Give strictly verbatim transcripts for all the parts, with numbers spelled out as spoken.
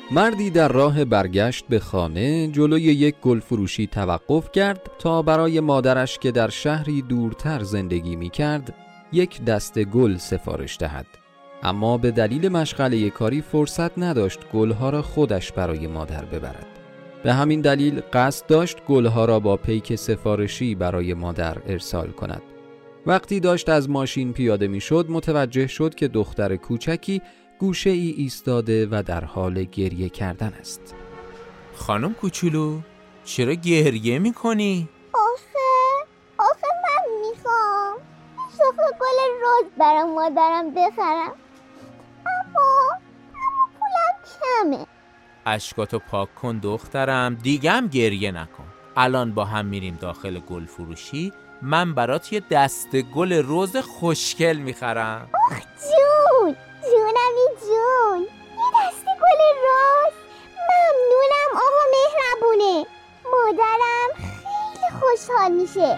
مردی در راه برگشت به خانه جلوی یک گل فروشی توقف کرد تا برای مادرش که در شهری دورتر زندگی می کرد یک دسته گل سفارش دهد. اما به دلیل مشغله کاری فرصت نداشت گلها را خودش برای مادر ببرد. به همین دلیل قصد داشت گلها را با پیک سفارشی برای مادر ارسال کند. وقتی داشت از ماشین پیاده می شد متوجه شد که دختر کوچکی گوشه ای ایستاده و در حال گریه کردن است. خانم کوچولو چرا گریه می کنی؟ آخه آخه من میخوام شاخه گل رز برای مادرم بخرم، اما اما پولم کمه. اشکاتو پاک کن دخترم، دیگه هم گریه نکن. الان با هم میریم داخل گل فروشی، من برات یه دسته گل رز خوشگل میخرم. آخ جون جونمی جون، یه دسته گل رز. ممنونم آقا مهربونه، مادرم خیلی خوشحال میشه.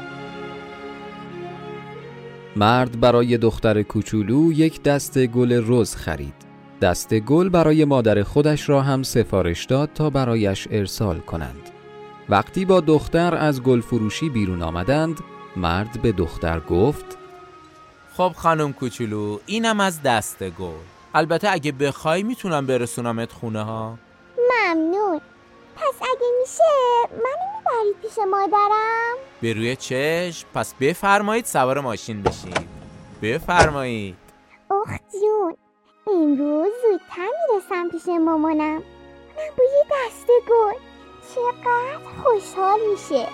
مرد برای دختر کوچولو یک دسته گل رز خرید. دسته گل برای مادر خودش را هم سفارش داد تا برایش ارسال کنند. وقتی با دختر از گل فروشی بیرون آمدند، مرد به دختر گفت: خب خانم کوچولو، اینم از دسته گل. البته اگه بخوای میتونم برسونمت خونه ها. ممنون. پس اگه میشه منو میبرید پیش مادرم؟ به روی چشم. پس بفرمایید سوار ماشین بشید. بفرمایید. اخ جون، امروز زودتر میرسم پیش مامانم. من با یه دسته گل چقدر خوشحال میشه.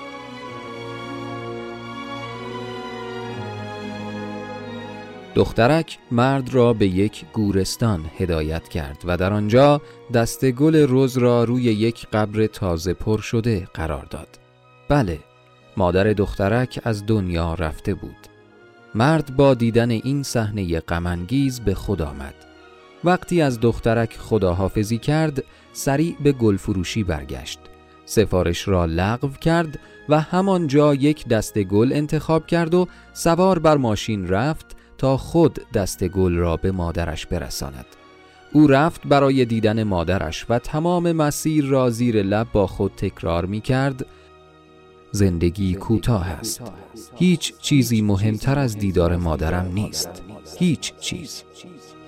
دخترک مرد را به یک گورستان هدایت کرد و در آنجا دسته گل رز را روی یک قبر تازه پر شده قرار داد. بله، مادر دخترک از دنیا رفته بود. مرد با دیدن این صحنه غم انگیز به خود آمد. وقتی از دخترک خداحافظی کرد، سریع به گل فروشی برگشت. سفارش را لغو کرد و همانجا یک دسته گل انتخاب کرد و سوار بر ماشین رفت تا خود دسته گل را به مادرش برساند. او رفت برای دیدن مادرش و تمام مسیر را زیر لب با خود تکرار می کرد: زندگی کوتاه است. هیچ چیزی مهمتر از دیدار مادرم نیست. هیچ چیز.